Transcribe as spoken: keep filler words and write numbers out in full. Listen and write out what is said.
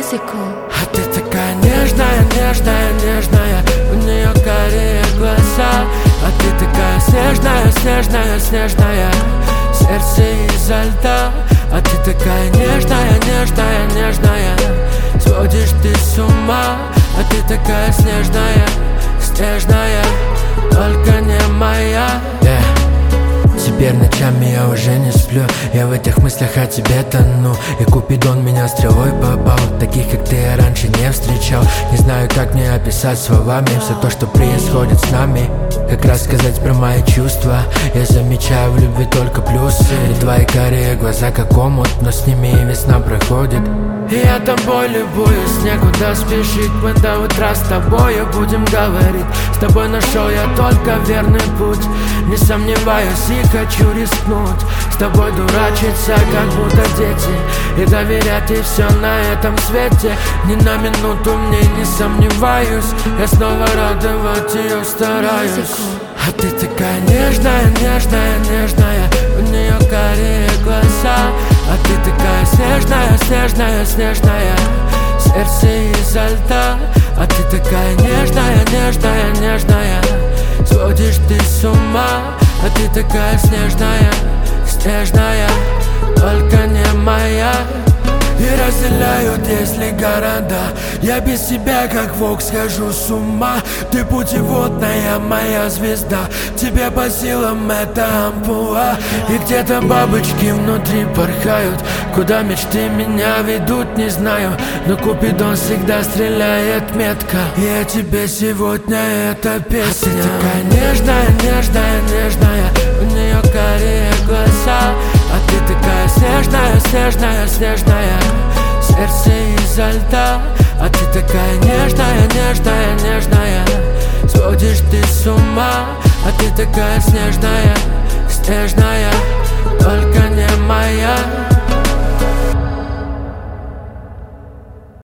А ты такая нежная, нежная, нежная, у нее карие глаза. А ты такая снежная, снежная, снежная, сердце изо льда. А ты такая нежная, нежная, нежная, сводишь ты с ума. А ты такая снежная, снежная, только не моя. yeah. Теперь ночами я уже не сплю, я в этих мыслях о тебе тону. И Купидон меня стрелой попал, таких как ты я раньше не встречал. Не знаю, как мне описать словами все то, что происходит с нами. Как рассказать про мои чувства? Я замечаю в любви только плюсы. И твои карие глаза как омут, но с ними и весна проходит. И я тобой любуюсь, некуда спешить. Мы до утра с тобой будем говорить. С тобой нашел я только верный путь. Не сомневаюсь и хочу рискнуть с тобой дурачиться, как будто дети, и доверять ей все на этом свете. Ни на минуту мне не сомневаюсь, я снова радовать ее стараюсь. А ты такая нежная, нежная, нежная, у нее карие глаза. А ты такая снежная, снежная, снежная, сердце изо льда. А ты такая нежная, нежная, нежная, сводишь ты с ума. А ты такая снежная, снежная, только не моя. И разделяют, если города. Я без тебя, как волк, схожу с ума. Ты путеводная моя звезда, тебе по силам эта ампула. И где-то бабочки внутри порхают, куда мечты меня ведут, не знаю. Но Купидон всегда стреляет метко, и я тебе сегодня эта песня. А ты такая нежная, нежная, нежная, у нее карие глаза. А ты такая снежная, снежная, снежная, сердце изо льда. А ты такая нежная, нежная, нежная, сводишь ты с ума. А ты такая снежная, снежная, только не моя.